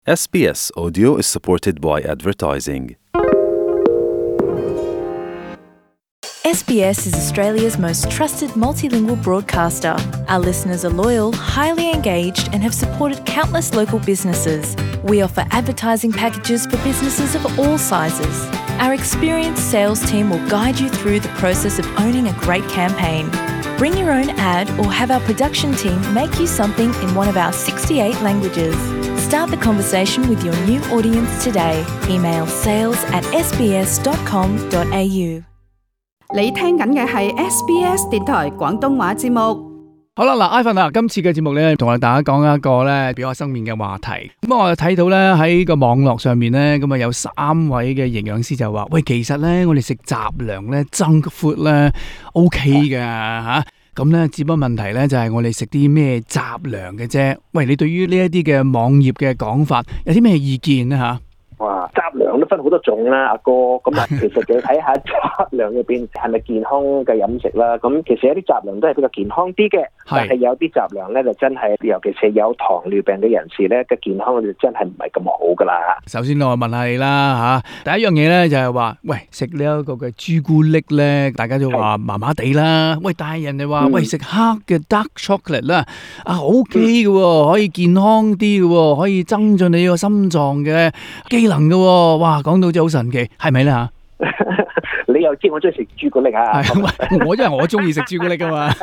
SBS Audio is supported by advertising. SBS is Australia's most trusted multilingual broadcaster. Our listeners are loyal, highly engaged, and have supported countless local businesses. We offer advertising packages for businesses of all sizes. Our experienced sales team will guide you through the process of owning a great campaign. Bring your own ad or have our production team make you something in one of our 68 languages. Start the conversation with your new audience today. Email sales@sbs.com.au。 你聽緊嘅係 SBS 電台廣東話節目。 好啦，嗱，Ivan 啊，今次嘅節目咧，同我哋大家講一個咧比較生面嘅話題。咁我哋睇到咧喺個網絡上面咧，咁啊有3位嘅營養師就話：喂，其實咧我哋食雜糧咧，junk food 咧 OK 嘅嚇。咁咧，只不過問題咧就係我哋食啲咩雜糧嘅啫。喂，你對於呢一啲嘅網頁嘅講法有啲咩意見咧嚇？ 哇！雜糧都分好多種啦，阿哥。咁啊，其實就要睇下雜糧入邊係咪健康嘅飲食啦。咁其實有啲雜糧都係比較健康啲嘅，但係有啲雜糧咧就真係，尤其是有糖尿病嘅人士咧嘅健康就真係唔係咁好噶啦。 首先我問下你啦嚇，第一樣嘢咧就係話，喂，食呢一個嘅朱古力咧，大家都話麻麻地啦。喂，但係人哋話，喂，食黑嘅 dark chocolate 啦，OK 嘅喎，可以健康啲嘅喎，可以增進你個心臟嘅機能嘅喎。哇，講到真係好神奇，係咪咧嚇？ 你又知我中意食朱古力啊？ 我因為我中意食朱古力噶嘛。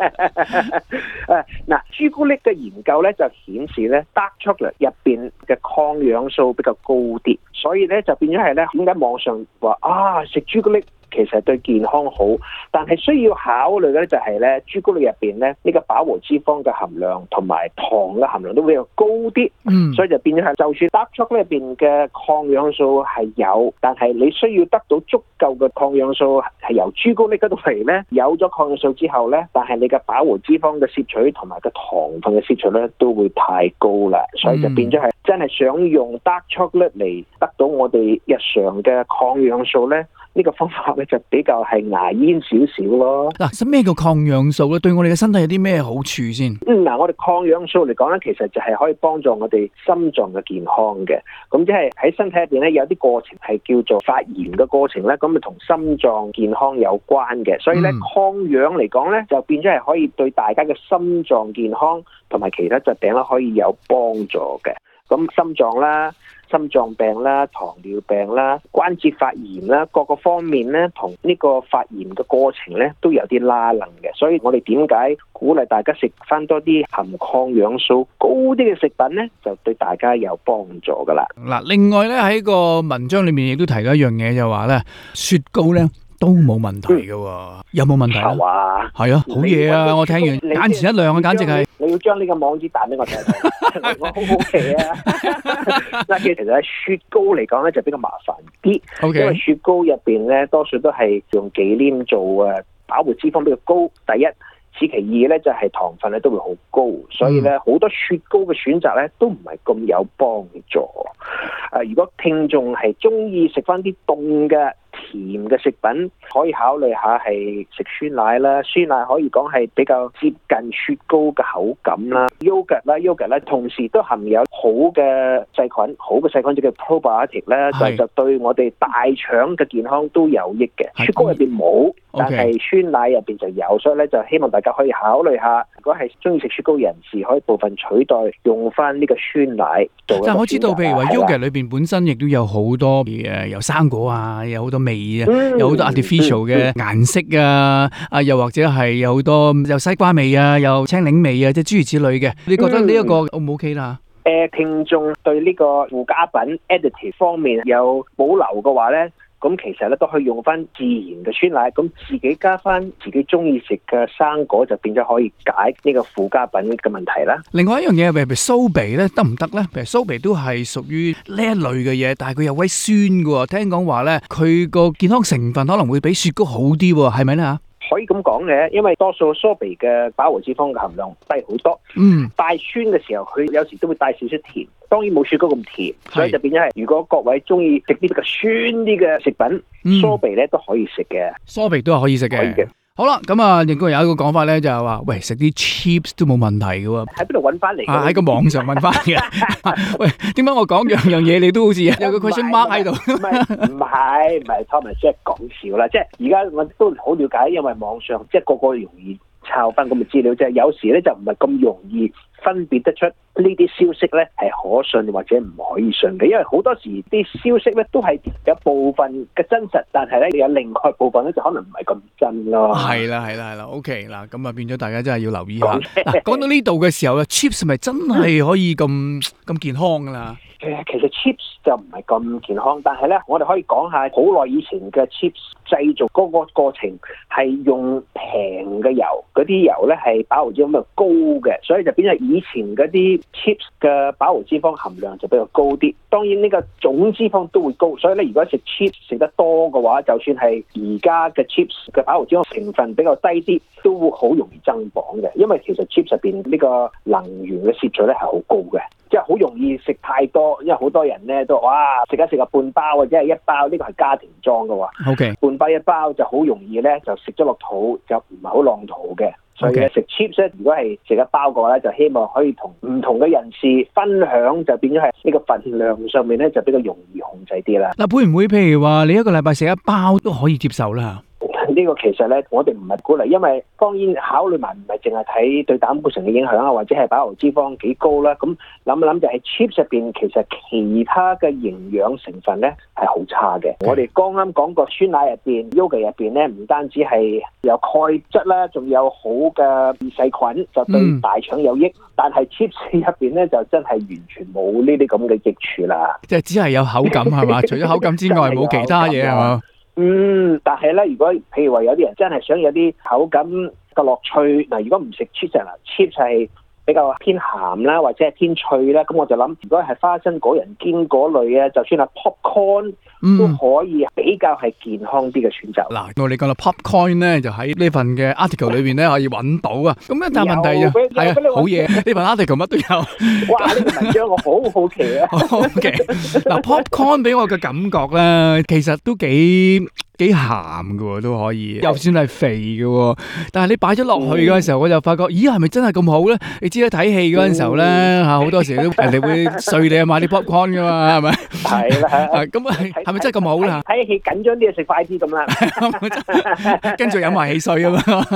嗱，朱古力嘅研究咧就顯示咧 ，dark chocolate 入邊嘅抗氧素比較高啲，所以咧就變咗係咧，點解網上話食朱古力其實對健康好，但係需要考慮嘅咧就係咧，朱古力入邊咧呢個飽和脂肪嘅含量同埋糖嘅含量都比較高啲，所以就變咗係，就算 dark chocolate 入邊嘅抗氧素係有，但係你需要得到足夠嘅抗氧素係由朱古力嗰度嚟咧，有咗抗氧素之後咧，但係你嘅飽和脂肪嘅攝取同埋個糖分嘅攝取咧都會太高啦，所以就變咗係真係想用 dark chocolate 嚟得到我哋日常嘅抗氧素咧。呢個方法咧就比較係牙煙少少咯。 嗱，咩叫抗氧素咧？對我哋嘅身體有啲咩好處先？ 我哋抗氧素嚟講咧，其實就係可以幫助我哋心臟嘅健康嘅。咁即係喺身體入邊咧，有啲過程係叫做發炎嘅過程咧，咁咪同心臟健康有關嘅。所以咧，抗氧嚟講咧，就變咗係可以對大家嘅心臟健康同埋其他疾病咧可以有幫助嘅。咁心臟啦、心臟病啦、糖尿病啦、關節發炎啦，各個方面咧，同呢個發炎嘅過程咧，都有啲拉能嘅。所以我哋點解鼓勵大家食翻多啲含抗氧素高啲嘅食品咧，就對大家有幫助噶啦。 嗱，另外咧喺個文章裏面亦都提咗一樣嘢，就話咧雪糕咧都冇問題嘅喎，有冇問題咧？係啊，好嘢啊！我聽完眼前一亮啊，簡直係。你要將呢個網址彈俾我睇睇，我好好奇啊！嗱，其實咧雪糕嚟講咧就比較麻煩啲，因為雪糕入邊咧多數都係用忌廉做啊，飽和脂肪比較高。第一，此其二咧就係糖分咧都會好高，所以咧好多雪糕嘅選擇咧都唔係咁有幫助。如果聽眾係中意食翻啲凍嘅甜嘅食品，可以考慮下係食酸奶啦。酸奶可以講係比較接近雪糕嘅口感啦。yogurt 啦，同時都含有好嘅細菌，就叫 probiotic 啦，就對我哋大腸嘅健康都有益嘅。雪糕入邊冇，但係酸奶入邊就有，所以咧就希望大家可以考慮下，如果係中意食雪糕人士，可以部分取代用翻呢個酸奶做。但我知道，譬如話 yogurt 裏邊本身亦都有好多有生果啊，有好多味啊，有好多 artificial 嘅顏色啊，又或者係有好多有西瓜味啊，有青檸味啊，即係諸如此類嘅。你覺得呢一個 O 唔 OK 啦？ 聽眾對呢個附加品 additive 方面有保留嘅話咧，咁其實咧都可以用翻自然嘅酸奶，咁自己加翻自己中意食嘅生果，就變咗可以解呢個附加品嘅問題啦。 另外一樣嘢，譬如酥皮咧，得唔得咧？譬如酥皮都係屬於呢一類嘅嘢，但係佢有位酸嘅，聽講話咧，佢個健康成分可能會比雪糕好啲，係咪咧嚇？ 可以咁講嘅，因為多數酥皮嘅飽和脂肪嘅含量低好多，帶酸嘅時候佢有時都會帶少少甜，當然冇雪糕咁甜，所以就變咗係，如果各位中意食啲比較酸啲嘅食品，酥皮咧都可以食嘅。 酥皮都係可以食嘅。 好啦，咁啊，亦都有一個講法咧，就係話，喂，食啲 chips 都冇問題嘅喎。 喺邊度揾翻嚟？ 喺個網上揾翻嘅。喂，點解我講樣嘢你都好似有個 question mark 喺度？ 唔係 Thomas， 即係講笑啦。即係而家我都好了解，因為網上即係個個容易抄翻咁嘅資料啫。有時咧就唔係咁容易分別得出呢啲消息咧係可信或者唔可以信嘅，因為好多時啲消息咧都係有部分嘅真實，但係咧有另外部分咧就可能唔係咁真咯。 係啦 ，OK 嗱，咁啊變咗大家真係要留意下。嗱，講到呢度嘅時候咧，chips 係咪真係可以咁健康噶啦？ 其實 chips 就唔係咁健康，但係咧，我哋可以講下好耐以前嘅 chips 製造嗰個過程係用平嘅油，嗰啲油咧係飽和脂肪高嘅，所以就變咗以前嗰啲 chips 嘅飽和脂肪含量就比較高啲。當然呢個總脂肪都會高，所以咧如果食 chips 食得多嘅話，就算係而家嘅 chips 嘅飽和脂肪成分比較低啲，都會好容易增磅嘅，因為其實 chips 入邊呢個能源嘅攝取咧係好高嘅。即係好容易食太多，因為好多人咧都食個半包或者係一包，呢個係家庭裝嘅喎。 OK， 半包一包就好容易咧就食咗落肚，就唔係好浪肚嘅。所以食 chips 咧，如果係食一包嘅話咧，就希望可以同唔同嘅人士分享，就變咗係呢個份量上面咧就比較容易控制啲啦。 嗱，會唔會譬如話你一個禮拜食一包都可以接受啦？ 呢個其實咧，我哋唔係鼓勵，因為當然考慮埋唔係淨係睇對膽固醇嘅影響啊，或者係飽和脂肪幾高啦。咁諗一諗就係 chips 入邊其實其他嘅營養成分咧係好差嘅。我哋剛啱講過酸奶入邊、yogurt 入邊咧，唔單止係有鈣質啦，仲有好嘅細菌，就對大腸有益。但係 chips 入邊咧就真係完全冇呢啲咁嘅益處啦。 即係只係有口感係嘛？除咗口感之外，冇其他嘢係嘛？ 但係咧，如果譬如話有啲人真係想有啲口感嘅樂趣，嗱，如果唔食 chips 啦 ，chips 係比較偏鹹啦，或者係偏脆啦，咁我就諗，如果係花生果仁堅果類啊，就算係 popcorn 都可以比較係健康啲嘅選擇。 嗱，我哋講到 popcorn 咧，就喺呢份嘅 article 裏邊咧可以揾到啊。咁一但問題就係好嘢，呢份 article 乜都有。 哇！呢個文章我好好奇啊。 OK， 嗱 popcorn 俾我嘅感覺咧，其實都幾鹹嘅喎，都可以，又算係肥嘅喎。但係你擺咗落去嗰陣時候，我就發覺，咦，係咪真係咁好咧？你知啦，睇戲嗰陣時候咧嚇，好多時都人哋會碎你啊買啲 popcorn 噶嘛，係咪？係啦，咁係咪真係咁好啦？ 睇戲緊張啲就食快啲咁啦， 跟住飲埋汽水啊嘛。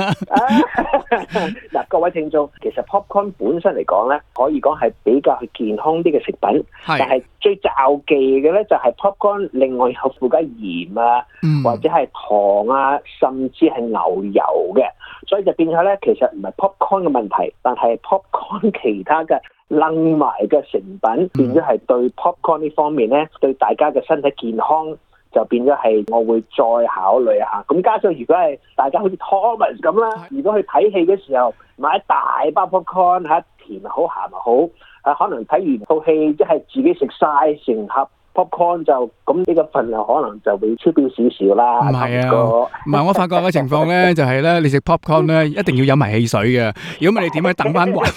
嗱，各位聽眾，其實 popcorn 本身嚟講咧，可以講係比較健康啲嘅食品，但係最罩忌嘅咧就係 popcorn 另外有附加鹽啊，或者係糖啊，甚至係牛油嘅，所以就變咗咧，其實唔係 popcorn 嘅問題，但係 popcorn 其他嘅冧埋嘅成品，變咗係對 popcorn 呢方面咧，對大家嘅身體健康就變咗係我會再考慮下。咁加上如果係大家好似 Thomas 咁啦，如果去睇戲嘅時候買一大包 popcorn 甜又好鹹又好，可能睇完套戲即係自己食晒成盒 popcorn 就咁呢個份量可能就會超標少少啦。 唔係啊，唔係我發覺嘅情況咧，就係咧，你食 popcorn 咧一定要飲埋汽水嘅。如果唔係你點樣等翻勻？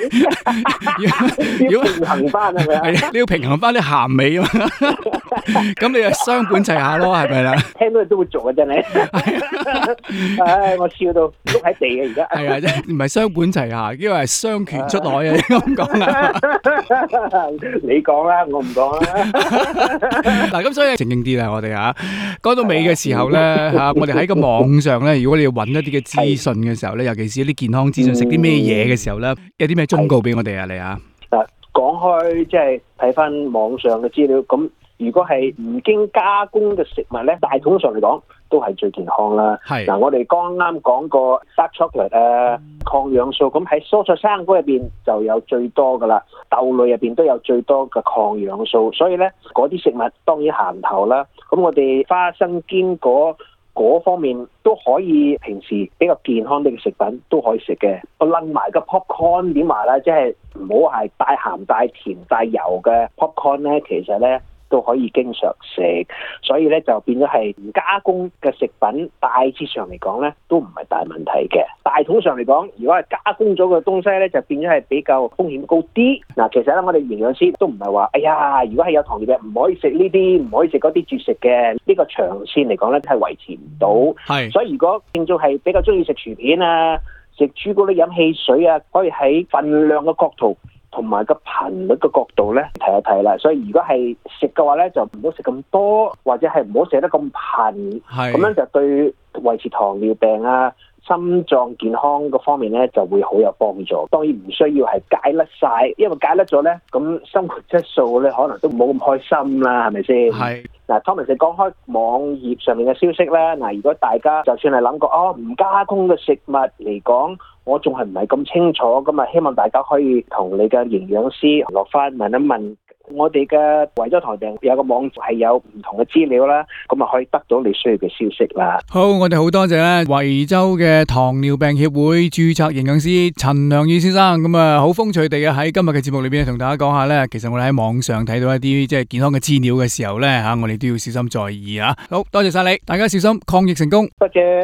要平衡翻係咪啊？係，你要平衡翻啲鹹味啊嘛。咁你就雙管齊下咯，係咪啦？ 聽到你都會做啊，真係。唉，我笑到碌喺地啊！而家係啊，即係唔係雙管齊下，因為係雙拳出海啊！你咁講啊？ 你講啦，我唔講啦。 嗱，咁所以正經啲啦，我哋講到尾嘅時候咧我哋喺個網上咧，如果你要揾一啲嘅資訊嘅時候咧，尤其是一啲健康資訊，食啲咩嘢嘅時候咧，有啲咩忠告俾我哋啊？你嗱，講開即係睇翻網上嘅資料，咁如果係唔經加工嘅食物咧，大統上嚟講都係最健康啦。嗱，我哋剛啱講過 dark chocolate 抗氧素，咁喺蔬菜生果入邊就有最多噶啦，豆類入邊都有最多嘅抗氧素，所以咧嗰啲食物當然鹹頭啦。咁我哋花生堅果嗰方面都可以，平時比較健康啲嘅食品都可以食嘅。我擸埋個 popcorn 點埋啦，即係唔好係帶鹹帶甜帶油嘅 popcorn 咧，其實咧都可以經常食，所以咧就變咗係唔加工嘅食品，大致上嚟講咧都唔係大問題嘅。大統上嚟講，如果係加工咗嘅東西咧，就變咗係比較風險高啲。嗱，其實咧我哋營養師都唔係話，哎呀，如果係有糖尿病唔可以食呢啲，唔可以食嗰啲絕食嘅，呢個長線嚟講咧係維持唔到。係，所以如果聽眾係比較中意食薯片啊、食朱古力、飲汽水啊，可以喺份量嘅角度同埋個頻率嘅角度咧睇一睇啦。所以如果係食嘅話咧，就唔好食咁多，或者係唔好食得咁頻，咁樣就對維持糖尿病啊、心臟健康嗰方面咧就會好有幫助。當然唔需要係戒甩晒，因為戒甩咗咧，咁生活質素咧可能都冇咁開心啦，係咪先？係。嗱，Thomas 你講開網頁上面嘅消息啦。嗱，如果大家就算係諗過唔加工嘅食物嚟講，我仲係唔係咁清楚，咁啊希望大家可以同你嘅營養師落翻問一問。我哋嘅維州糖尿病有個網係有唔同嘅資料啦，咁啊可以得到你需要嘅消息啦。 好，我哋好多謝咧維州嘅糖尿病協會註冊營養師陳良宇先生，咁啊好風趣地嘅喺今日嘅節目裏邊同大家講下咧，其實我哋喺網上睇到一啲即係健康嘅資料嘅時候咧吓，我哋都要小心在意啊。好多謝晒你，大家小心抗疫成功。 多謝。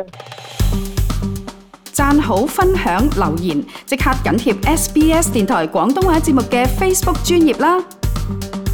讚好、分享、留言，即刻緊貼SBS 電台廣東話節目嘅 Facebook 專頁啦！